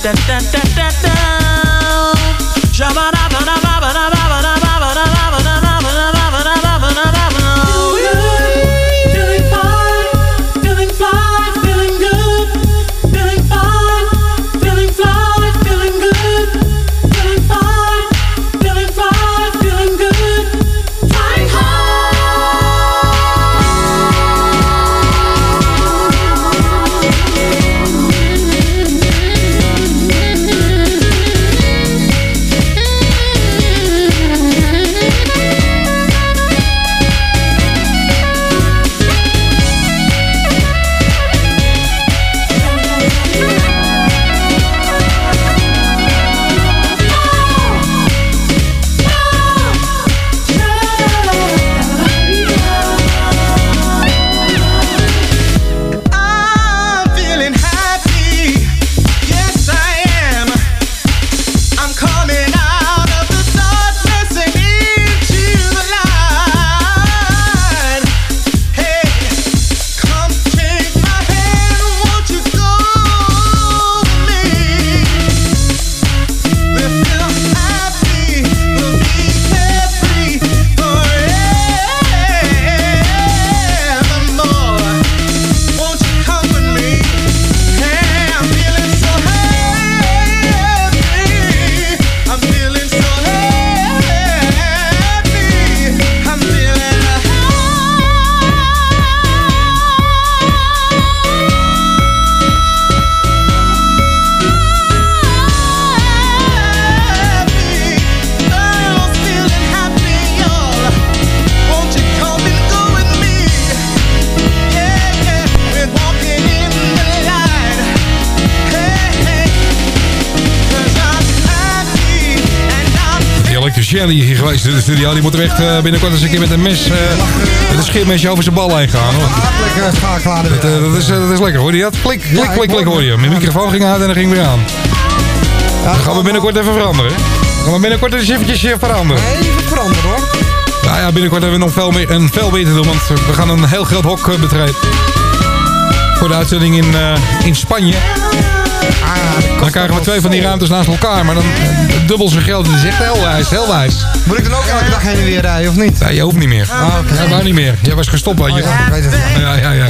Shelly hier geweest in de studio. Die moet er echt binnenkort eens een keer met een mes, met een scheermesje over zijn bal heen gaan. Dat is lekker, hoor je dat? Klik, hoor je. Mijn microfoon ging uit en dan ging weer aan. Dat gaan we binnenkort even veranderen. Gaan we binnenkort eens eventjes veranderen. Even veranderen, hoor. Nou ja, binnenkort hebben we nog veel meer te doen, want we gaan een heel groot hok betreden. Voor de uitzending in Spanje. Dan krijgen we 2 van die ruimtes naast elkaar, maar dan dubbel zo groot. Dat is echt heel wijs. Moet ik dan ook elke dag heen en weer rijden, of niet? Nee, je hoeft niet meer. Jij wou niet meer. Jij was gestopt, weet je. Ja, ik weet het. Ja.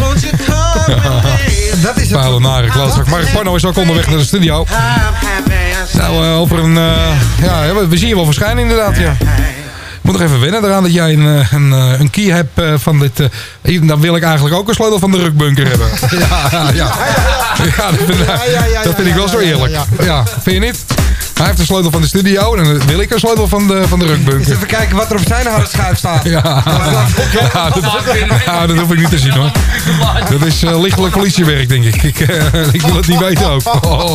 Dat is het. Vuile, nare klootzak. Mark Porno is ook onderweg naar de studio. Nou, over een... we zien je wel verschijnen inderdaad, ja. Ik moet nog even wennen eraan dat jij een key hebt van dit... dan wil ik eigenlijk ook een sleutel van de rukbunker hebben. Dat vind ik wel zo eerlijk. Ja, vind je niet? Hij heeft een sleutel van de studio en dan wil ik een sleutel van de rukbunker. Eens even kijken wat er op zijn harde schuif staat. Dat hoef ik niet te zien, hoor. Dat is lichtelijk politiewerk, denk ik. Ik wil het niet weten ook.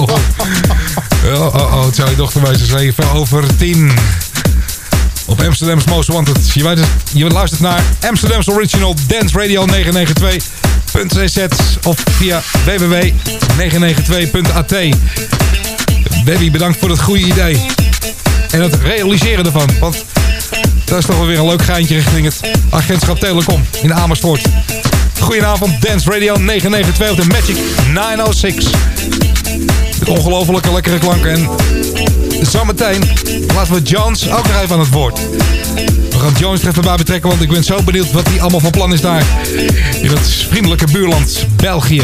Het zou je dochter wezen. 7 over 10. Op Amsterdam's Most Wanted. Je luistert naar Amsterdam's Original Dance Radio 992.cz of via www.992.at. Debbie, bedankt voor het goede idee. En het realiseren ervan. Want dat is toch wel weer een leuk geintje richting het agentschap Telecom in Amersfoort. Goedenavond, Dance Radio 992 op de Magic 906. Met ongelofelijke lekkere klanken. En zometeen laten we Jones ook nog even aan het woord. We gaan Jones er even bij betrekken, want ik ben zo benieuwd wat hij allemaal van plan is daar. In het vriendelijke buurland België.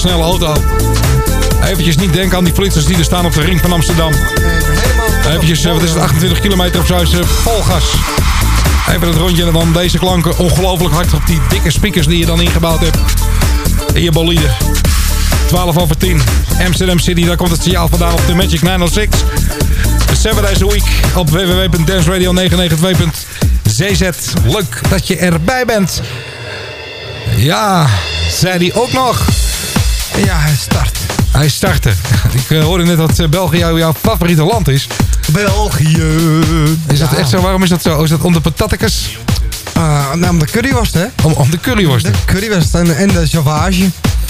snelle auto. Eventjes niet denken aan die flitsers die er staan op de ring van Amsterdam. Eventjes, wat is het, 28 kilometer of zo is vol gas. Even het rondje en dan deze klanken ongelooflijk hard op die dikke speakers die je dan ingebouwd hebt. In je bolide. 12:10. Amsterdam City, daar komt het signaal vandaan op de Magic 906. 7 days a week op www.danceradio992.cz. Leuk dat je erbij bent. Ja, zei hij ook nog. Ja, hij start. Hij startte. Ik hoorde net dat België jouw favoriete land is. België. Is dat echt zo? Waarom is dat zo? Is dat om de patattekes? Nou, om de curryworst, hè? Om de curryworst. De curryworst en de sauvage.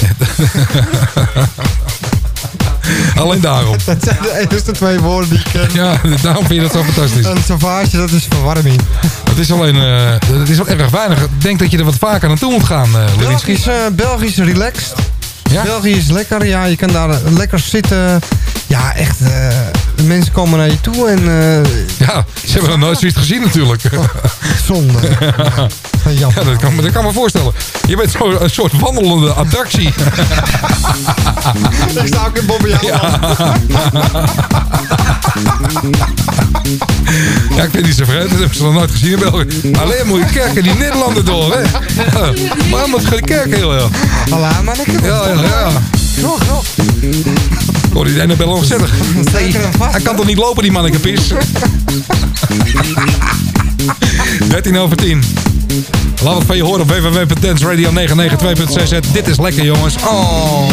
Alleen daarom. Dat zijn de enige 2 woorden die ik ken. Ja, daarom vind je dat zo fantastisch. En sauvage, dat is verwarming. Het is alleen, het is wel erg weinig. Ik denk dat je er wat vaker naartoe moet gaan, Lewinsky. Belgisch relaxed. Ja? België is lekker. Ja, je kan daar lekker zitten. Ja, echt. De mensen komen naar je toe en... Ja, ze hebben nog nooit zoiets gezien natuurlijk. Zonde. Ja, dat kan me voorstellen. Je bent zo'n soort wandelende attractie. Ik sta ook in Bobby. Ja. Ja, ik vind die zo vreemd. Dat hebben ze nog nooit gezien in België. Alleen moet je kerken die Nederlanden door, hè. Waarom moet je de kerken heel erg? Hallo, maar lekker. Ja. Zo. Oh, die ene bel ontzettend. Hij kan toch niet lopen, die mannekepis? 13:10. Laat het van je horen op www.danceradio992.cz. Dit is lekker, jongens. Oh.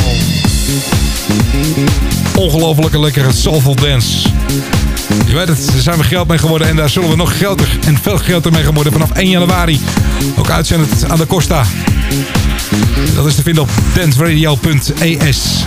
Ongelofelijke lekkere soulful dance. Je weet het, daar zijn we geld mee geworden en daar zullen we nog groter en veel groter mee gaan worden vanaf 1 januari. Ook uitzendend aan de Costa. Dat is te vinden op danceradio.es.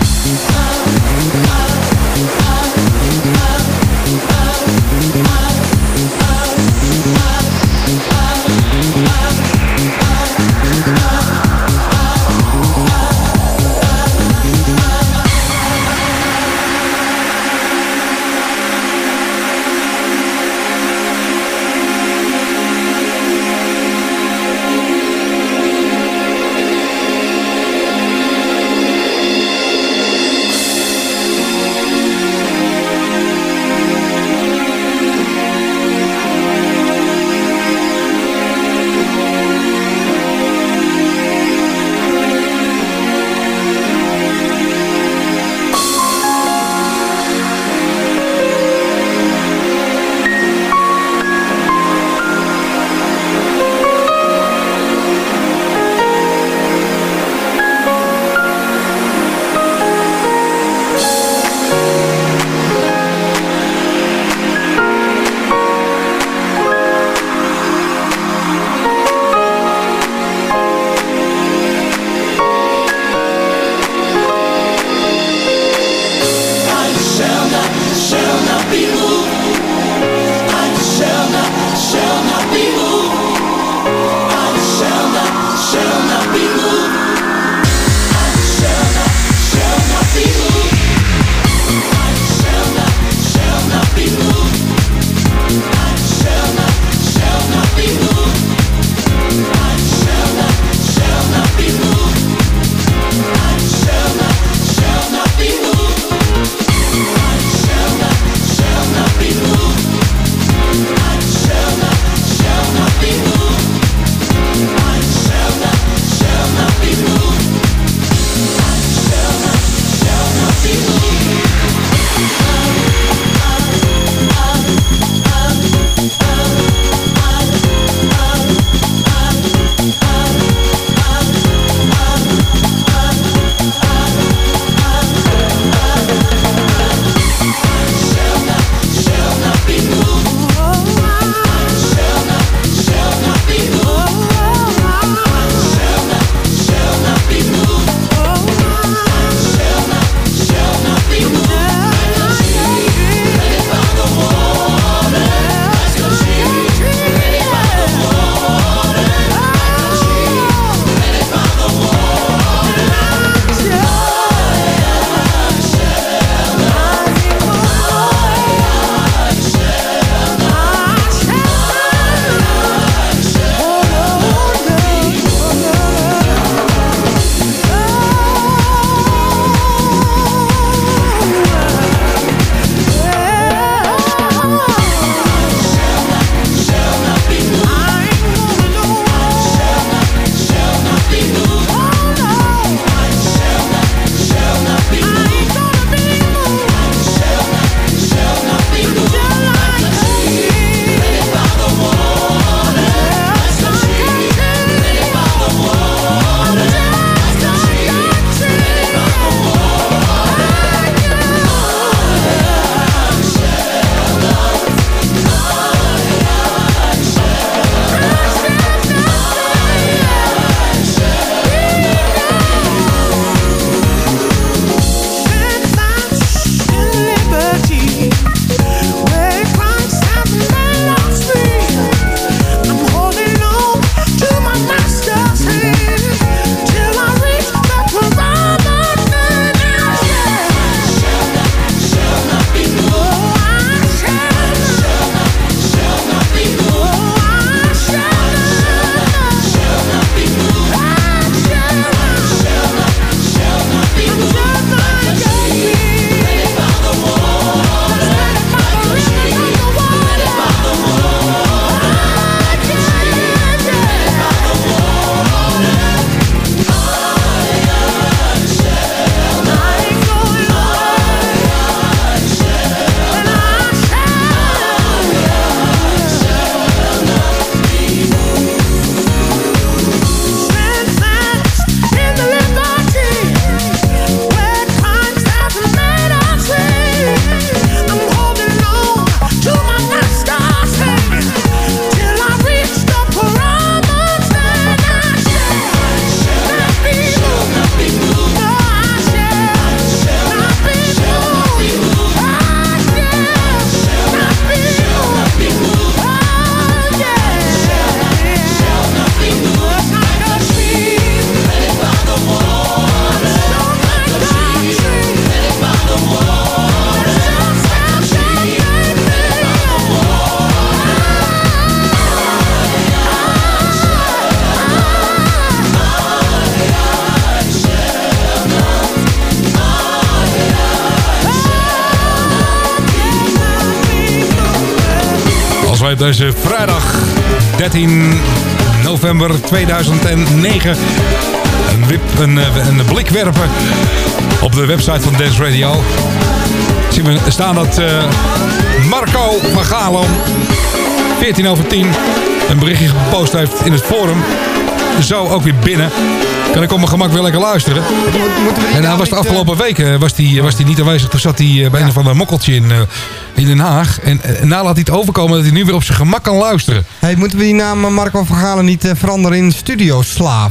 Weesleep deze vrijdag 13 november 2009. Een blik werpen op de website van Dance Radio. Zien we staan dat Marco van Galen 14 over 10 een berichtje gepost heeft in het forum. Zo ook weer binnen. Kan ik op mijn gemak weer lekker luisteren. En hij was de afgelopen weken was hij niet aanwezig. Toen zat hij bij een of ander mokkeltje in Den Haag. En nou laat hij het overkomen dat hij nu weer op zijn gemak kan luisteren. Hey, moeten we die naam Marco van Galen niet veranderen in Studioslaaf?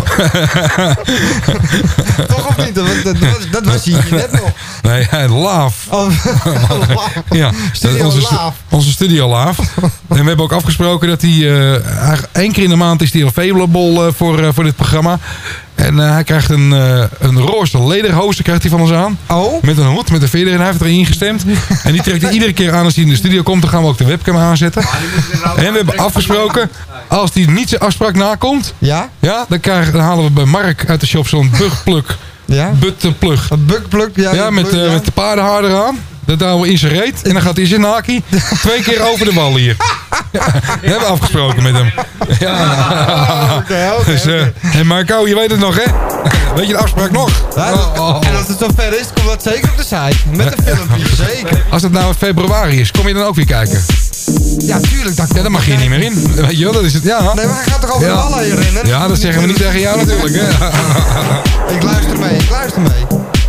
Toch of niet? Dat was hij net nog. Nee, Laaf. Oh, ja, Studio Laaf. Onze Studio Laaf. En we hebben ook afgesproken dat hij 1 keer in de maand is hij available voor dit programma. En hij krijgt een roze lederhozen krijgt hij van ons aan. Oh? Met een hoed, met een veder. En hij heeft erin ingestemd. En die trekt hij iedere keer aan als hij in de studio komt. Dan gaan we ook de webcam aanzetten. En we hebben afgesproken, als hij niet zijn afspraak nakomt. Ja? Ja, dan halen we bij Mark uit de shop zo'n bugplug. Ja? Buttplug. Een bugplug, ja. Ja, met de paardenhaar eraan. Dat houden we in zijn reet. En dan gaat hij zijn naki 2 keer over de wal hier. Ja, dat hebben we afgesproken met hem. Ja. Okay. Dus, en Marco, je weet het nog, hè? Weet je de afspraak nog? Ja, en als het zo ver is, komt dat zeker op de site. Met een filmpje, zeker. Als het nou in februari is, kom je dan ook weer kijken? Ja, tuurlijk. Dan mag je niet meer in. Weet je wel, dat is het, ja. Nee, maar hij gaat toch over de ballen heen rennen? Ja, dat zeggen we niet tegen jou natuurlijk, hè? Ik luister mee.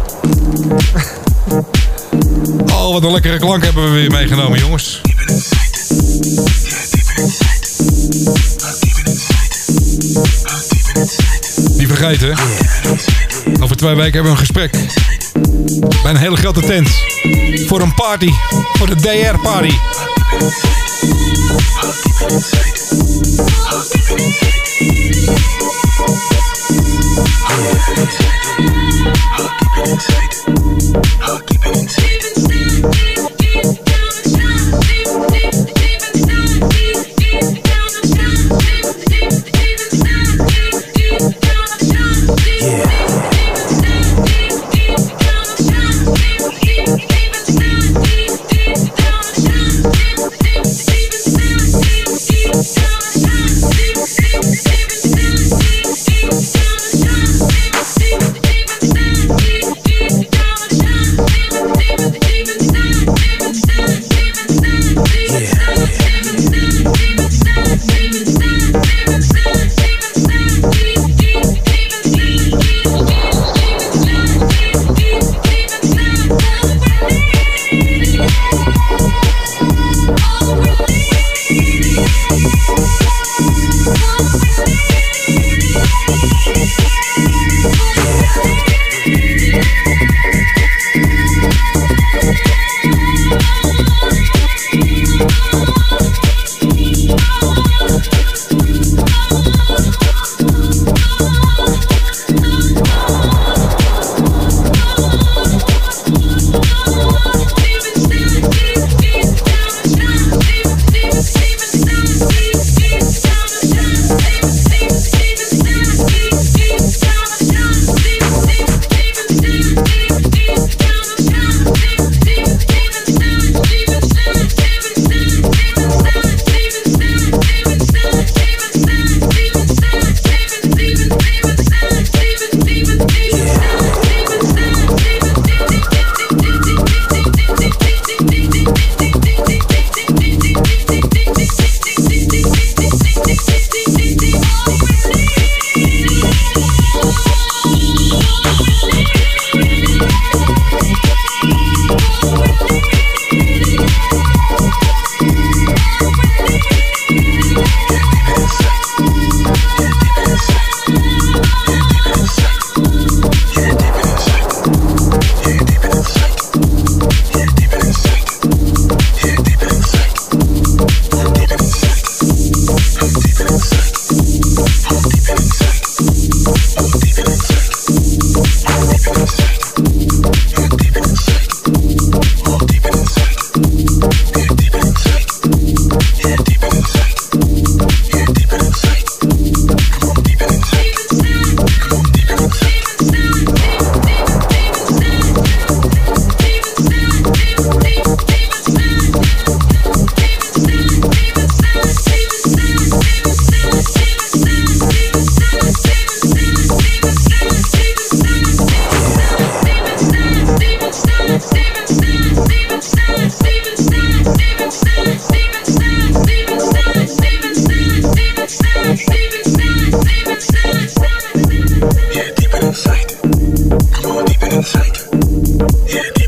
Oh, wat een lekkere klank hebben we weer meegenomen, jongens. Niet vergeten, over 2 weken hebben we een gesprek. Bij een hele grote tent. Voor een party. Voor de DR-party.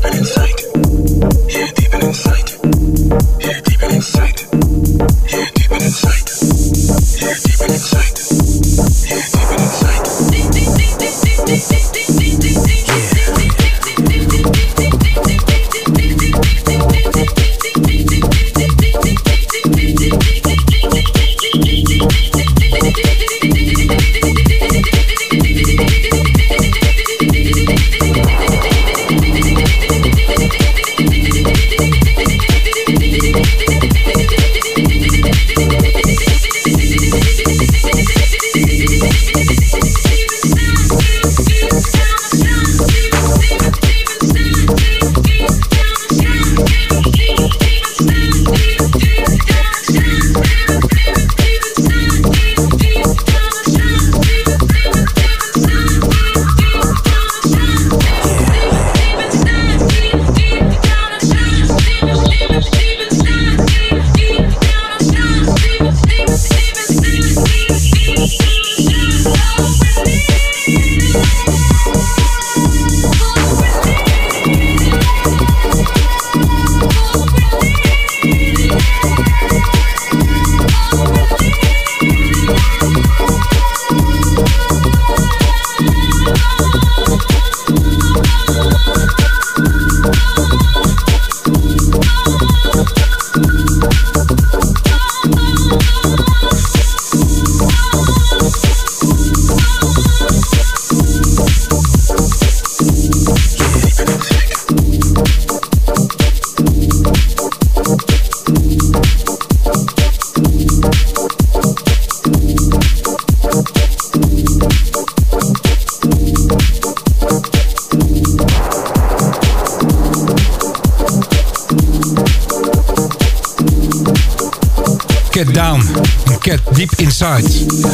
Get Down en Get Deep Inside.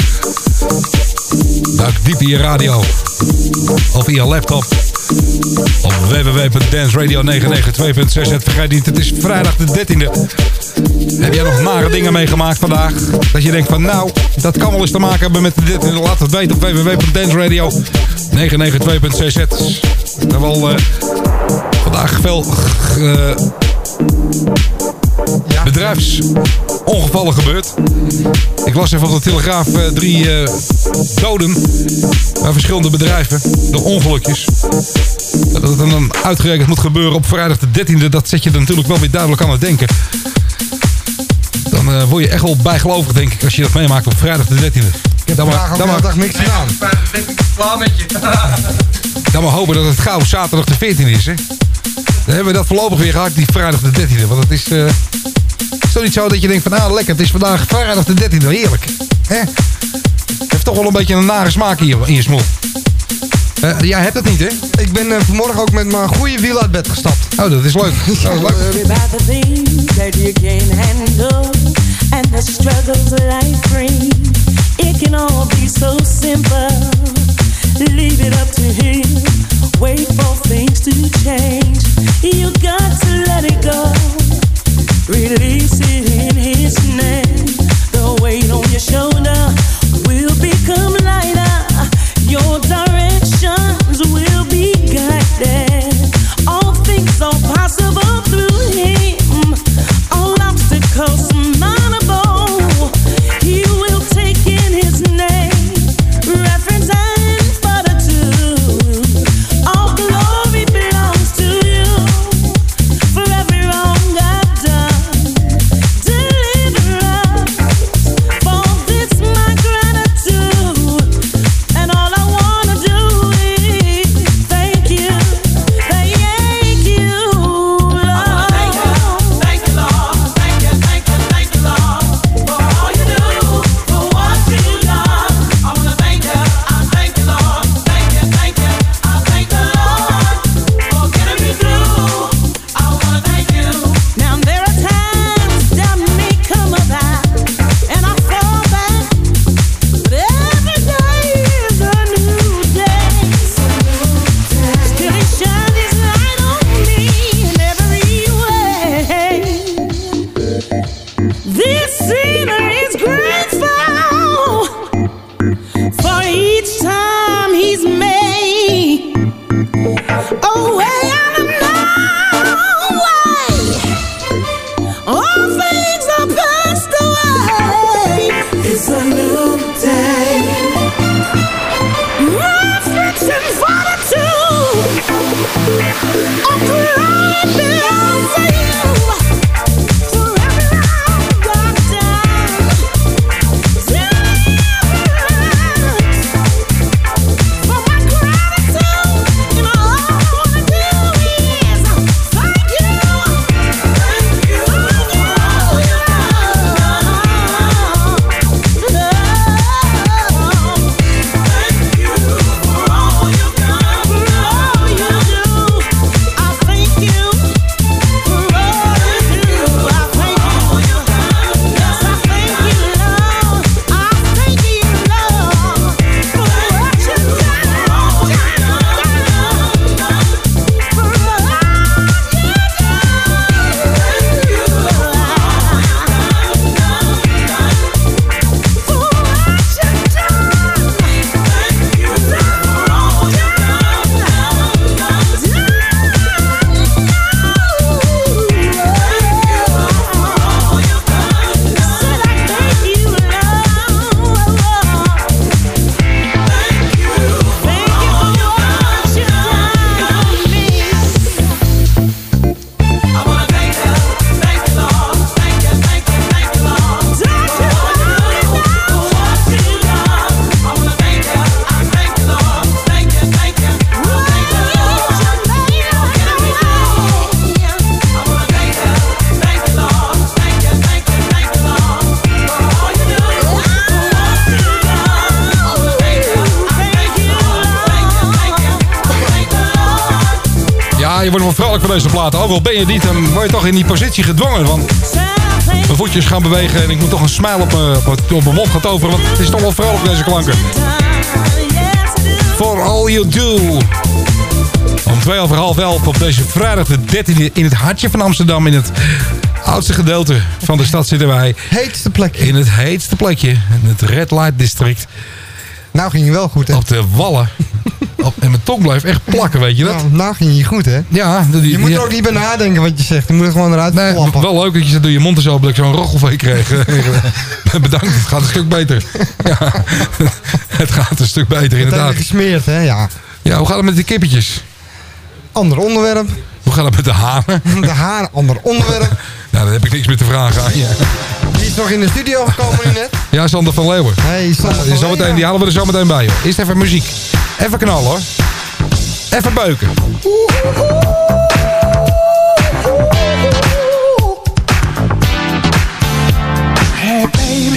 Duik diep in je radio of in je laptop op www.danceradio992.6. Vergeet niet, het is vrijdag de 13e. Heb jij nog nare dingen meegemaakt vandaag? Dat je denkt van nou, dat kan wel eens te maken hebben met de 13e. Laat het weten op www.danceradio992.6. Er zijn wel vandaag veel bedrijfsongevallen gebeurd. Ik las even op de Telegraaf 3 doden bij verschillende bedrijven door ongelukjes. Dat het dan uitgerekend moet gebeuren op vrijdag de 13e, dat zet je er natuurlijk wel weer duidelijk aan het denken. Dan word je echt wel bijgelovig, denk ik, als je dat meemaakt op vrijdag de 13e. Ik heb vandaag ook de dag niks gedaan. Klaar met je. Dan maar hopen dat het gauw zaterdag de 14e is, hè. Dan hebben we dat voorlopig weer gehakt, die vrijdag de 13e. Want het is toch niet zo dat je denkt van, nou lekker, het is vandaag vrijdag de 13e, heerlijk. Hè? Heeft toch wel een beetje een nare smaak in je smoel. Jij hebt dat niet, hè? Ik ben vanmorgen ook met mijn goede wiel uit bed gestapt. Oh, dat is leuk. Dat is leuk. And the struggles life brings, it can all be so simple. Leave it up to him. Wait for things to change. You got to let it go. Release it in his name. The weight on your shoulder will become lighter. Your directions will be guided. All things are possible through him. All obstacles surmountable. He will take in his name. Reference and fortitude. All glory belongs to you. wel vrolijk van deze platen. Ook al ben je niet, dan word je toch in die positie gedwongen. Want mijn voetjes gaan bewegen en ik moet toch een smile op mijn mond gaan toveren. Want het is toch wel vrolijk deze klanken. For all you do. Om 11:30 op deze vrijdag de 13e in het hartje van Amsterdam. In het oudste gedeelte van de stad zitten wij. Heetste plekje. In het heetste plekje. In het Red Light District. Nou ging je wel goed, hè? Op de Wallen. En mijn tong blijft echt plakken, weet je dat? Nou ging je goed, hè? Ja. Je moet er ook niet bij nadenken wat je zegt. Je moet er gewoon eruit klappen. Wel leuk dat je door je mond is open dat ik zo'n rochelvee kreeg. Bedankt, het gaat een stuk beter. Ja, het gaat een stuk beter, inderdaad. Het gesmeerd, hè? Ja. Ja, hoe gaat het met de kippetjes? Ander onderwerp. Hoe gaat het met de hanen? De hanen, ander onderwerp. Nou, daar heb ik niks meer te vragen aan je. Die is nog in de studio gekomen nu net. Ja, Sander van Leeuwen. Hey, Sander van Leeuwen. Die halen we er zo meteen bij, joh. Eerst even muziek. Even knallen, hoor. Even beuken. Hey, baby.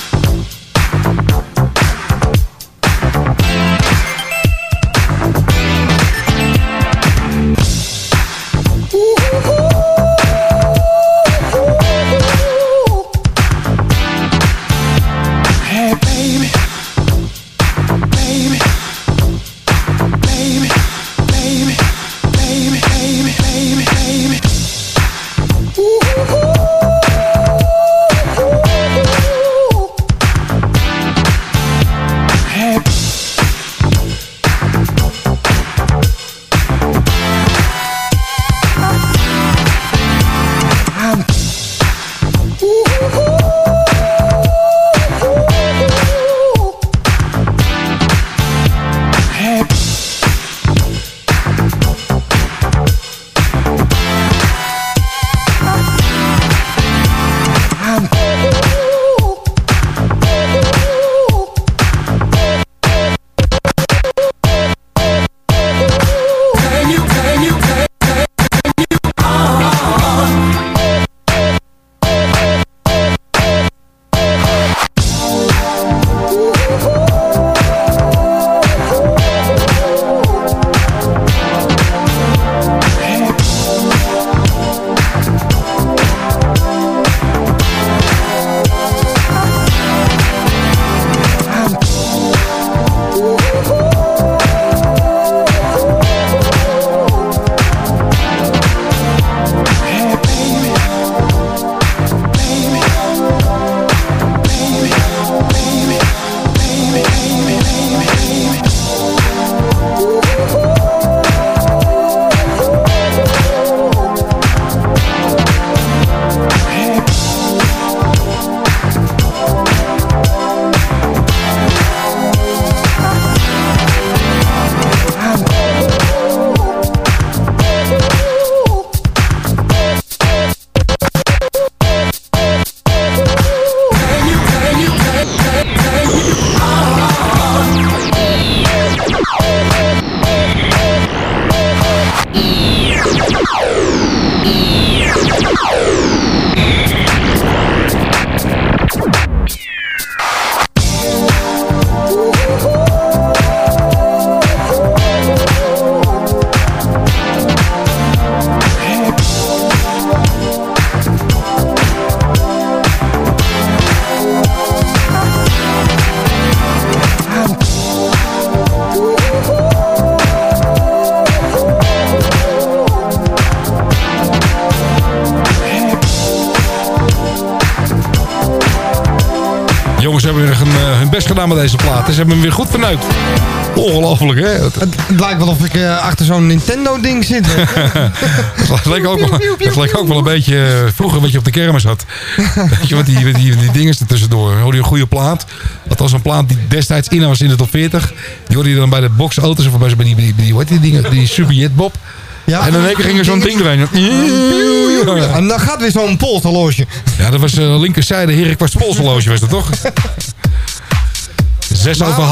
Jongens hebben weer hun best gedaan met deze plaat. Ze hebben hem weer goed verneukt. Ongelooflijk, hè? Het lijkt wel of ik achter zo'n Nintendo-ding zit. Het leek ook wel een beetje vroeger wat je op de kermis had. Weet je wat, die dingen er tussendoor. Hoorde je een goede plaat. Dat was een plaat die destijds in was in de top 40. Die hoorde je dan bij de boxauto's of bij die hoe heet die dingen? Die Superjet Bob. Ja, en in één keer ging er zo'n ding doorheen. En dan gaat weer zo'n polshorloge. Ja, dat was linkerzijde Heracles polshorloge, was dat toch? 11:06.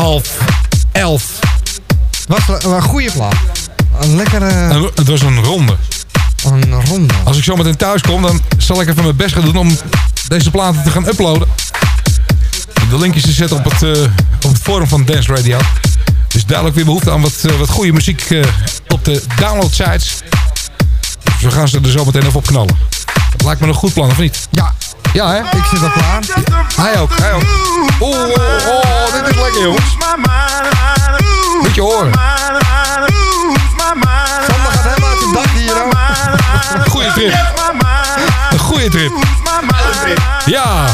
Het was een goede plaat. Een lekkere... Het was een ronde. Een ronde. Als ik zo meteen thuis kom, dan zal ik even mijn best gaan doen om deze platen te gaan uploaden. De linkjes te zetten op het forum van Dance Radio. Dus duidelijk weer behoefte aan wat goede muziek op de download sites. Dus we gaan ze er zo meteen even op knallen. Dat lijkt me een goed plan, of niet? Ja, Ja, hè? ik zit al klaar. Hij ook. Oh, dit is lekker, jongens. Moet je horen. Sander gaat helemaal uit het dak hier, hoor. Goeie trip. Een goeie trip. Ja.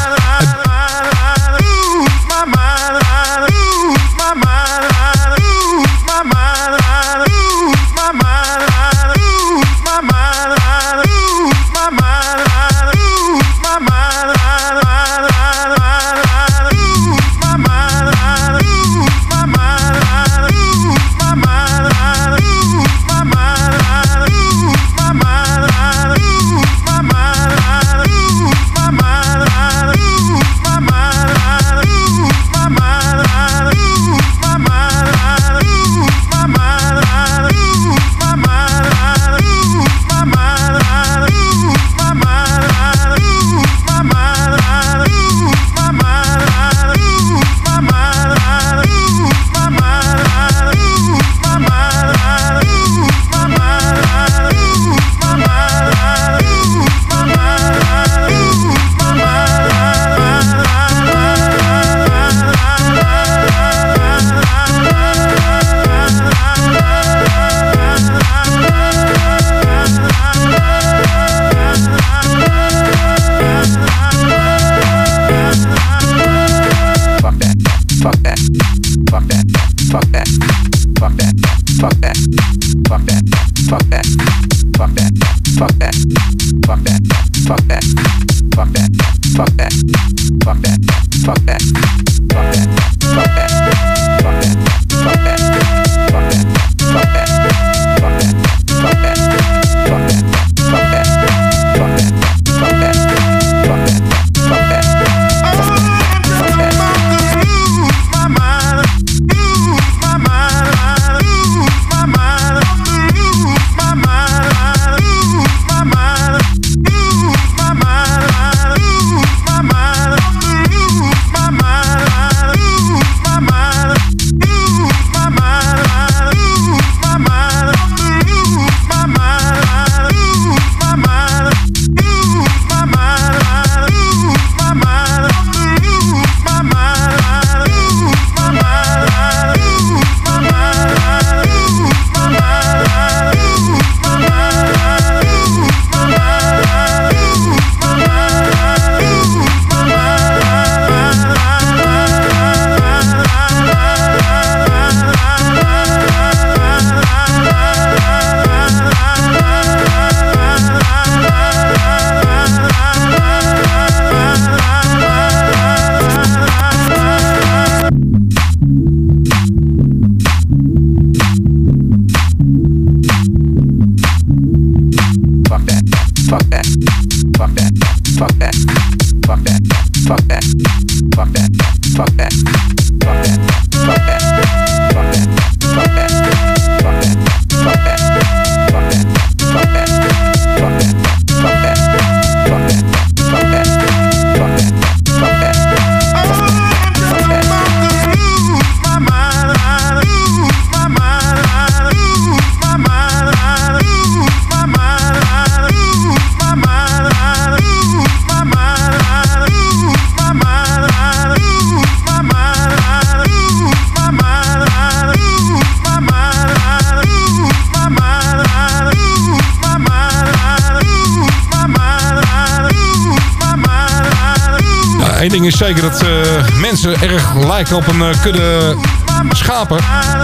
Eén ding is zeker dat mensen erg lijken op een kudde schapen.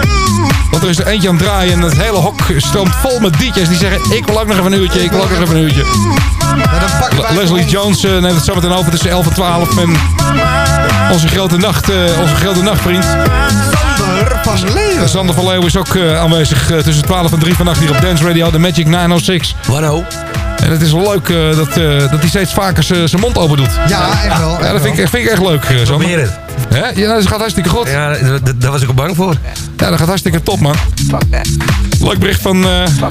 Want er is er eentje aan het draaien en het hele hok stroomt vol met DJ's die zeggen ik wil ook nog even een uurtje, ik wil ook nog even een uurtje. Leslie Jones neemt het zo meteen over tussen 11 en 12 en onze grote nachtvriend Sander van Leeuwen. Sander van Leeuwen is ook aanwezig tussen 12 en 3 vannacht hier op Dance Radio, de Magic 906. Wano. En het is wel leuk dat hij steeds vaker zijn mond open doet. Ja, echt wel. Ja, dat vind ik echt leuk, Sander. Probeer het. Hè? Ja, dat gaat hartstikke goed. Ja, daar was ik ook bang voor. Ja, dat gaat hartstikke top, man. Leuk bericht van...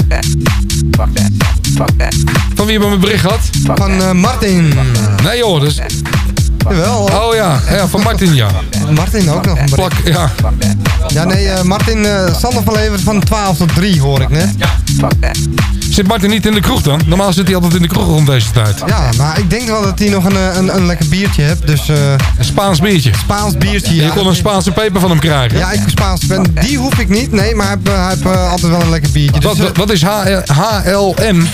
Van wie hebben we een bericht gehad? Van Martin. Nee joh, dus... Jawel. Oh ja, van Martin, ja. Martin ook nog een bericht. Plak, ja. Ja, nee, Martin, Sander van Leeuwen van 12 tot 3 hoor ik net. Zit Martin niet in de kroeg dan? Normaal zit hij altijd in de kroeg rond deze tijd. Ja, maar ik denk wel dat hij nog een lekker biertje hebt. Dus, Een Spaans biertje. Spaans biertje, ja. Je kon een Spaanse peper van hem krijgen. Ja, ik Spaans. Die hoef ik niet, nee, maar hij heeft altijd wel een lekker biertje. Dus, Wat is HLM?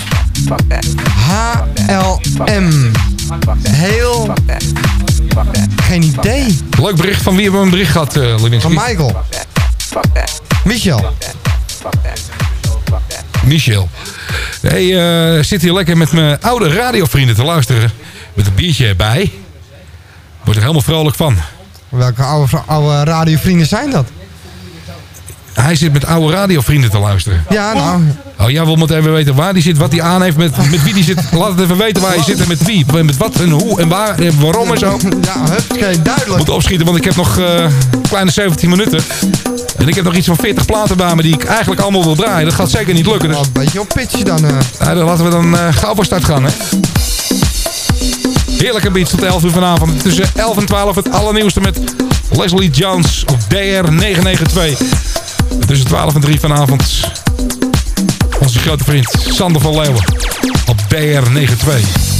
HLM. Heel... Geen idee. Leuk bericht. Van wie hebben we een bericht gehad, Lewinsky? Van Michael. Michel. Hey, zit hier lekker met mijn oude radiovrienden te luisteren. Met een biertje erbij. Word er helemaal vrolijk van. Welke oude radiovrienden zijn dat? Hij zit met oude radiovrienden te luisteren. Ja, nou... Oh, jij wil maar even weten waar die zit, wat hij aan heeft, met wie die zit. Laat het even weten waar je zit en met wie. Met wat en hoe en waar en waarom en zo. Ja, huppakee, duidelijk. Moet opschieten, want ik heb nog kleine 17 minuten. En ik heb nog iets van 40 platen bij me die ik eigenlijk allemaal wil draaien. Dat gaat zeker niet lukken. Dus... Een beetje op pitje dan. Nou, dan laten we dan gauw voor start gaan, hè. Heerlijke beats tot 11 uur vanavond. Tussen 11 en 12 het allernieuwste met Leslie Jones op DR 992. Tussen 12 en 3 vanavond onze grote vriend Sander van Leeuwen op DR 92.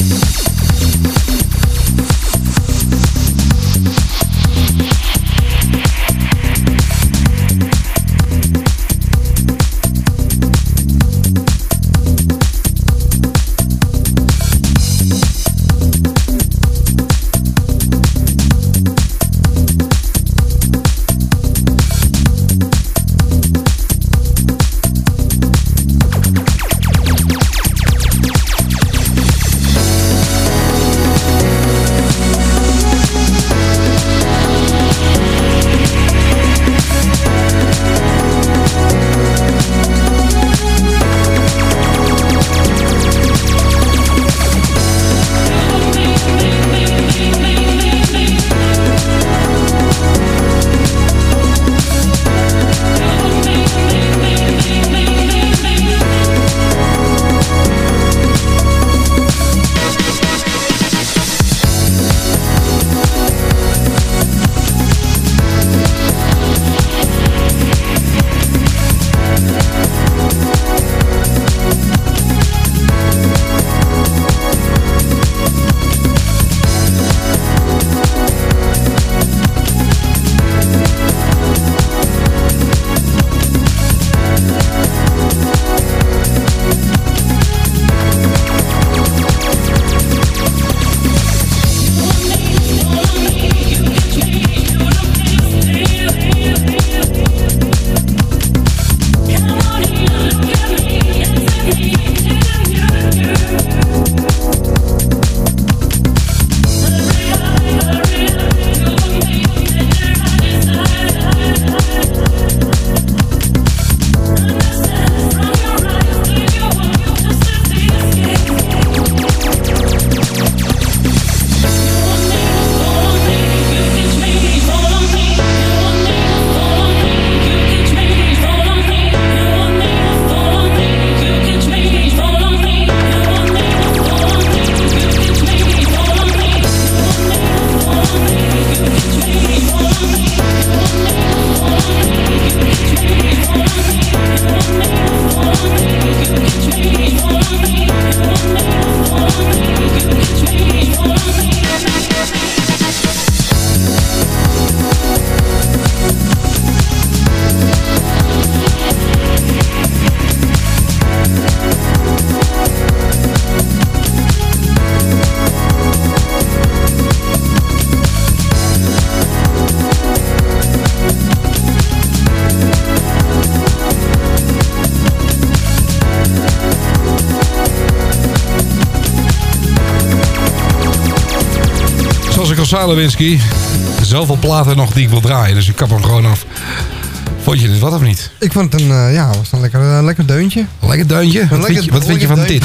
Lewinsky. Zoveel platen nog die ik wil draaien, dus ik kap hem gewoon af. Vond je dit wat of niet? Ik vond het was een lekker deuntje. Lekker deuntje? Wat vind je van dit?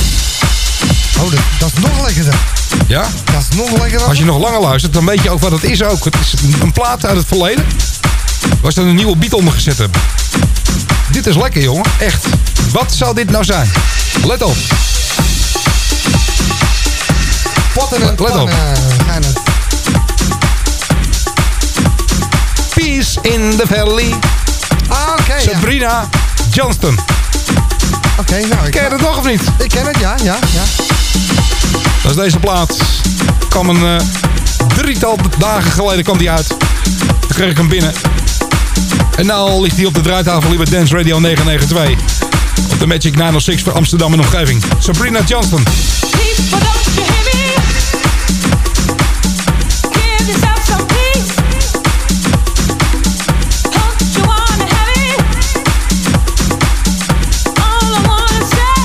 Oh, dat is nog lekkerder. Ja? Dat is nog lekkerder. Als je nog langer luistert, dan weet je ook wat het is ook. Het is een plaat uit het verleden. Waar ze dan een nieuwe beat onder gezet hebben. Dit is lekker, jongen. Echt. Wat zou dit nou zijn? Let op. Let op. Peace in the Valley. Ah, oké. Sabrina Johnston. Oké, nou... Ken je dat nog of niet? Ik ken het, ja. Dat is deze plaat. Kwam een drietal dagen geleden kwam die uit. Toen kreeg ik hem binnen. En nou ligt hij op de draaitafel hier bij Dance Radio 992. Op de Magic 906 voor Amsterdam en omgeving. Sabrina Johnston. People, don't you hear me? Give yourself some peace. Don't you wanna have it? All I wanna say.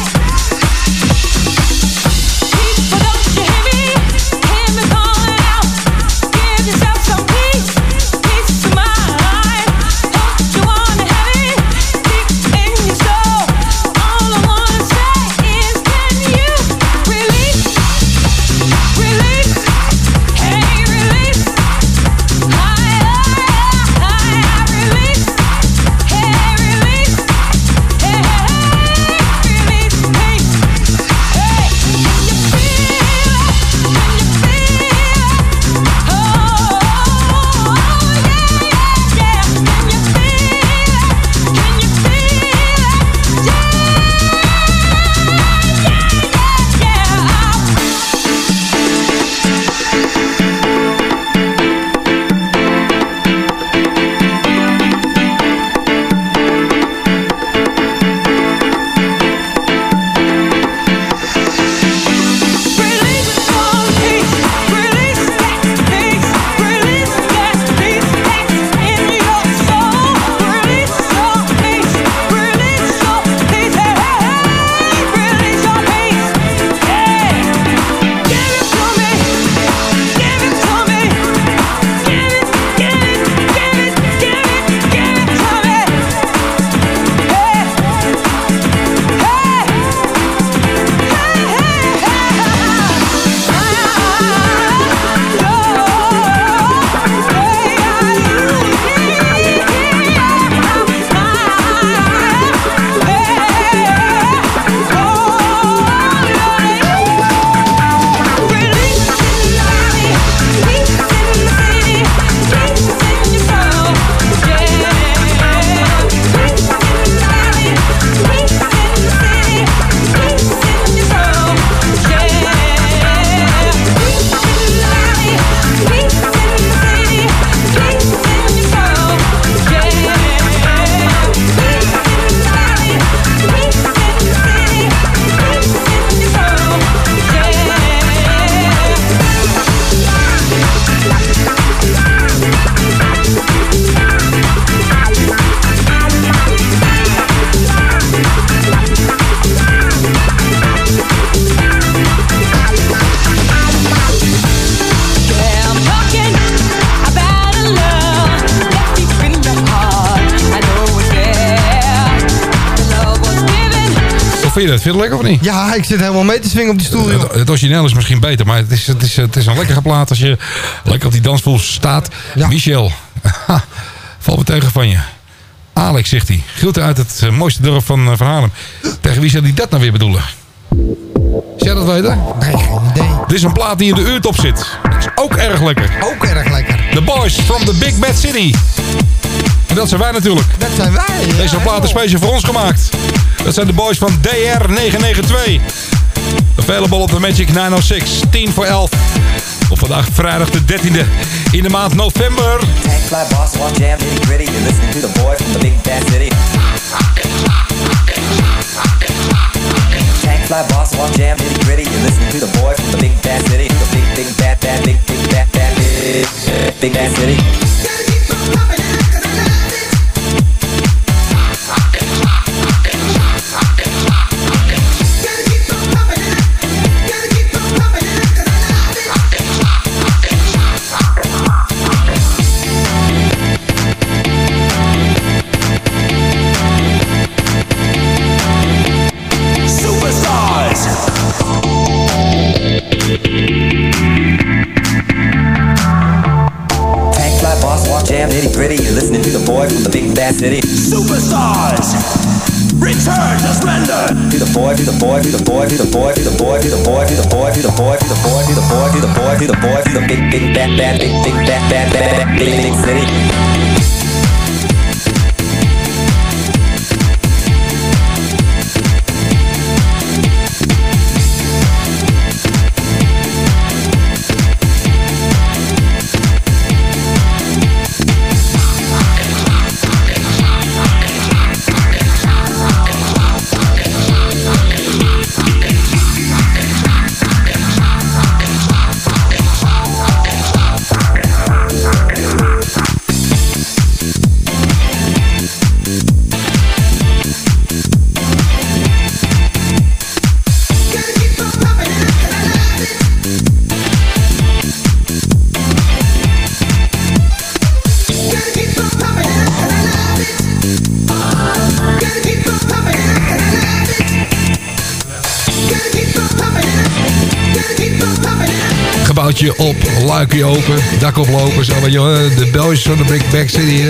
People, don't you hear me? Hear me calling out. Give yourself some peace. Peace of mind. Don't you wanna have it? Deep in your soul. All I wanna say is, can you release? Release, hey release, release, hey release, release, peace. Hey, can you feel it? Can you feel it? Oh, yeah. Can you feel it? Can you feel it? Release all peace, release that peace, release that peace that's in your soul. Release your peace, release your peace, hey, release your peace, yeah. Give it to me, give it to me, give it to me, I'm talking about a love that's deep in the heart. I know it's there. The love was given. Of vind je dat? Vind je het lekker of niet? Ja, ik zit helemaal mee te swingen op die stoel, joh. Het origineel is misschien beter, maar het is een lekkere plaat als je lekker op die dansvloer staat. Ja. Michel, valt me tegen van je. Alex, zegt hij. Groeten uit het mooiste dorp van Haarlem. Tegen wie zou hij dat nou weer bedoelen? Zou jij dat weten? Nee, geen idee. Dit is een plaat die in de uurtop zit. Dat is ook erg lekker. Ook erg lekker. The Boys from the Big Bad City. En dat zijn wij natuurlijk. Dat zijn wij. Ja, Deze plaat is speciaal voor ons gemaakt. Dat zijn de boys van DR992. Available op de Magic 906. 10 voor 11. Op vandaag vrijdag de 13e in de maand november. Tank fly boss, one jam, nitty gritty. You're listening to the boy from the big bad city. Tank fly boss, one jam, nitty gritty. You're listening to the boy from the big bad city. The big bad big bad city. Nitty gritty, you're listening to the boy from the big bad city. Superstars, return to splendor. To the boy, to the boy, to the boy, to the boy, to the boy, to the boy, to the boy, to the boy, to the boy, to the boy, to the boy, to the boy, to the big bad big city. Raamtje op, luikje open, dak oplopen. Zo, weet je wel, de Belgische van de Big Back City.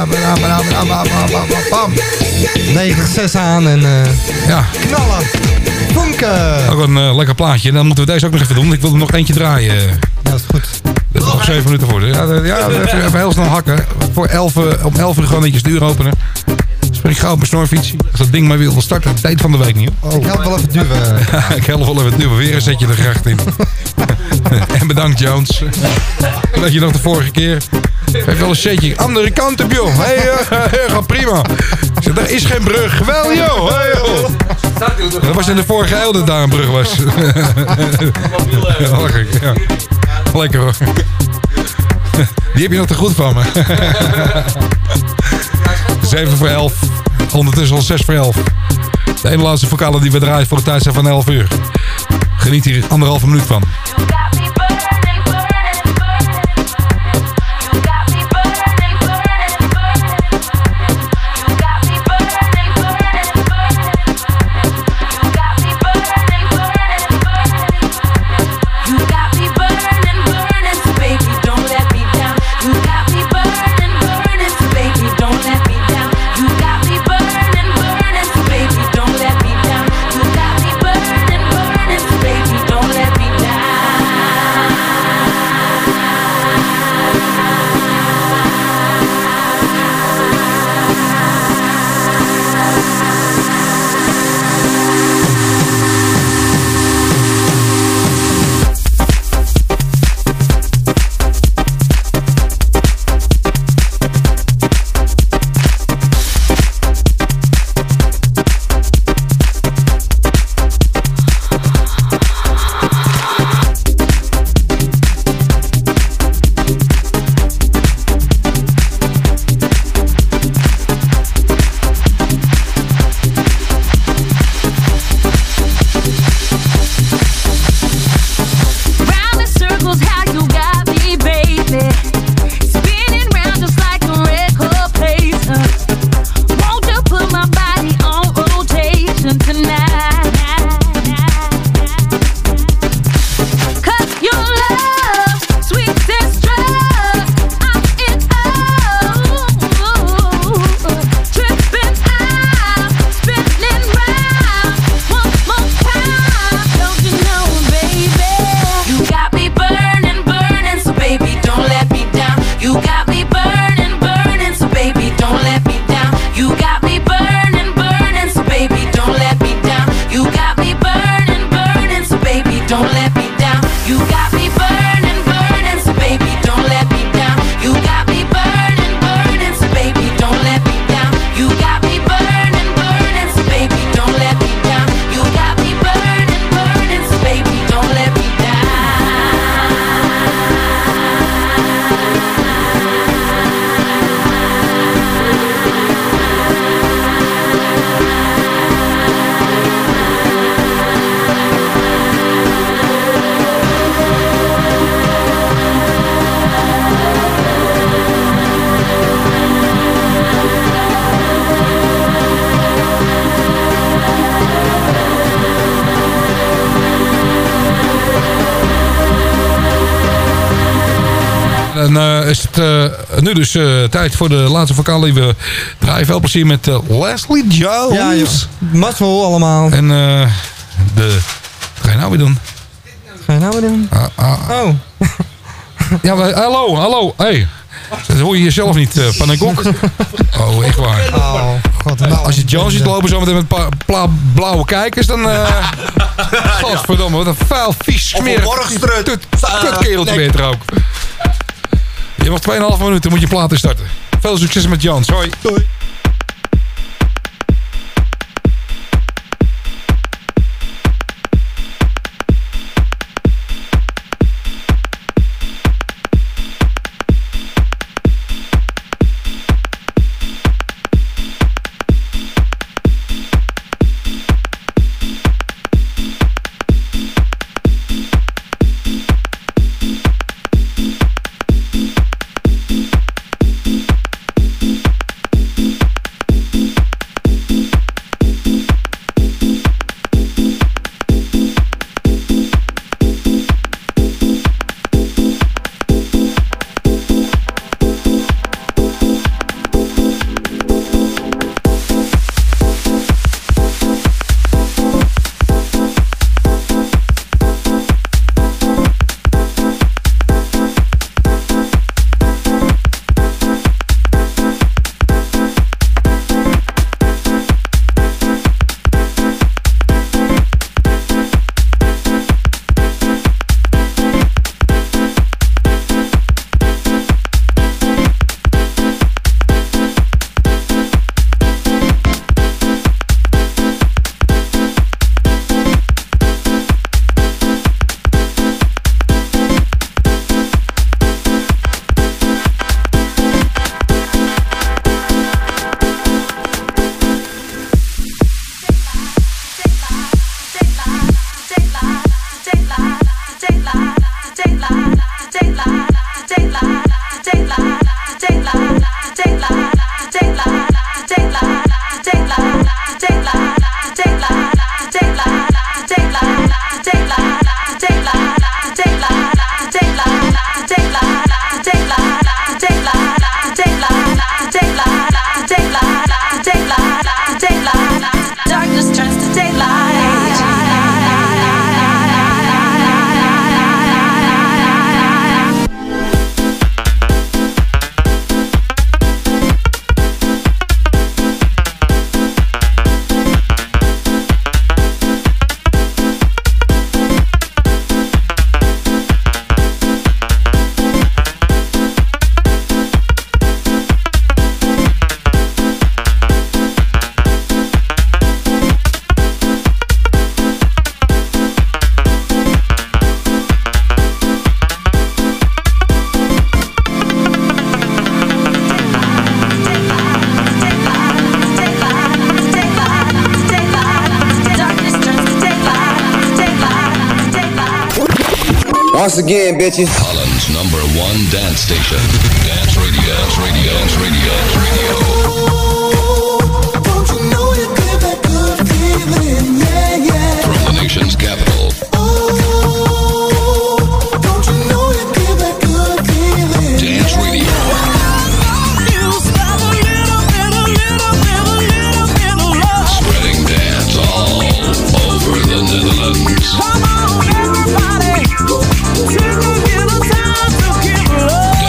Bam. 9-6 aan en Ja. knallen. Funken. Ook een lekker plaatje. En dan moeten we deze ook nog even doen. Ik wil er nog eentje draaien. Ja, dat is goed. Er is nog 7 minuten voor. Ja, even heel snel hakken. Voor 11, om 11 uur gewoon netjes de deur openen. Spring ik gauw op mijn snorfiets. Als dat ding maar wil starten, tijd van de week niet. Ik help wel even duwen. Ja, ik help wel even duwen. Weer een zetje er graag in. En bedankt Jones. Dat je nog de vorige keer. Geef wel een setje. Andere kant op joh. Gaat prima. Ik zeg, er is geen brug. Wel joh. Hey, joh. Dat was in de vorige eeuw dat daar een brug was. Ja. Lekker hoor. Die heb je nog te goed van me. 7 voor 11. Ondertussen al 6 voor 11. De ene laatste vocale die we draaien voor de tijd zijn van 11 uur. Geniet hier 1,5 minuut van. En is het nu dus tijd voor de laatste vocale die we draaien. Veel plezier met Leslie Jones. Ja, jongens. Mazzel allemaal. En wat ga je nou weer doen? Wat ga je nou weer doen? Oh. Ja, hallo. Hey. Dat hoor je jezelf niet, pannenkoek. Oh, echt waar. Oh, god. Nou, als je Jones ziet lopen zometeen met een paar blauwe kijkers, dan... godverdomme, wat een vuil, vies, smerig... kutkereltje ben je er ook. Je mag 2,5 minuten, moet je platen starten. Veel succes met Jones. Hoi. Doei. Once again, bitches. Holland's #1 dance station. Dance radio. Dance radio. Dance radio. Dance radio.